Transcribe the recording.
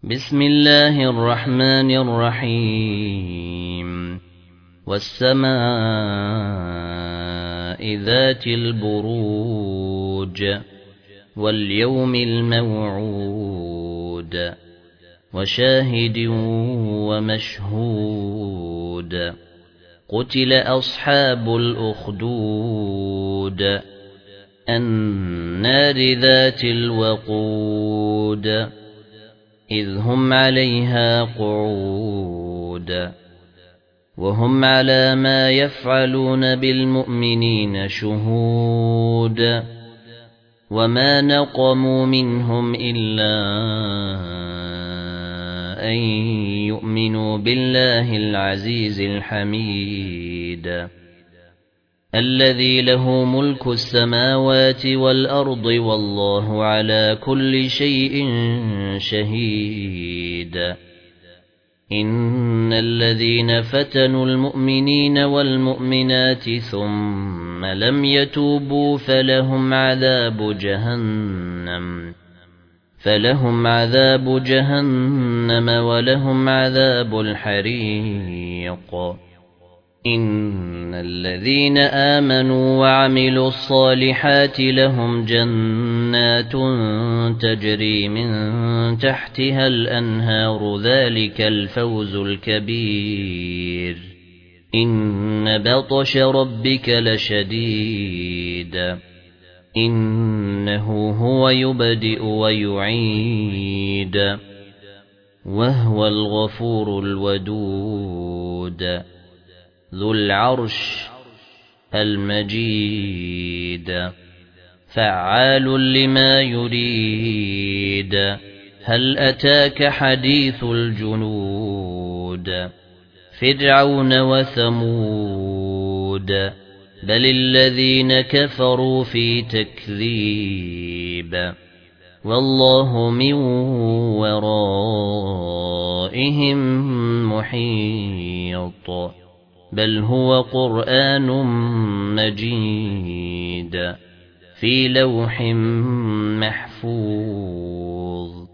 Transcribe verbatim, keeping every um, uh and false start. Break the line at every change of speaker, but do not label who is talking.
بسم الله الرحمن الرحيم والسماء ذات البروج واليوم الموعود وشاهد ومشهود قتل أصحاب الأخدود النار ذات الوقود إذ هم عليها قعود وهم على ما يفعلون بالمؤمنين شهود وما نقموا منهم إلا أن يؤمنوا بالله العزيز الحميد الذي له ملك السماوات والأرض والله على كل شيء شهيد إن الذين فتنوا المؤمنين والمؤمنات ثم لم يتوبوا فلهم عذاب جهنم فلهم عذاب جهنم ولهم عذاب الحريق إن الذين آمنوا وعملوا الصالحات لهم جنات تجري من تحتها الأنهار ذلك الفوز الكبير إن بطش ربك لشديد إنه هو يبدئ ويعيد وهو الغفور الودود ذو العرش المجيد فعال لما يريد هل أتاك حديث الجنود فرعون وثمود بل الذين كفروا في تكذيب والله من ورائهم محيط بل هو قرآن مجيد في لوح محفوظ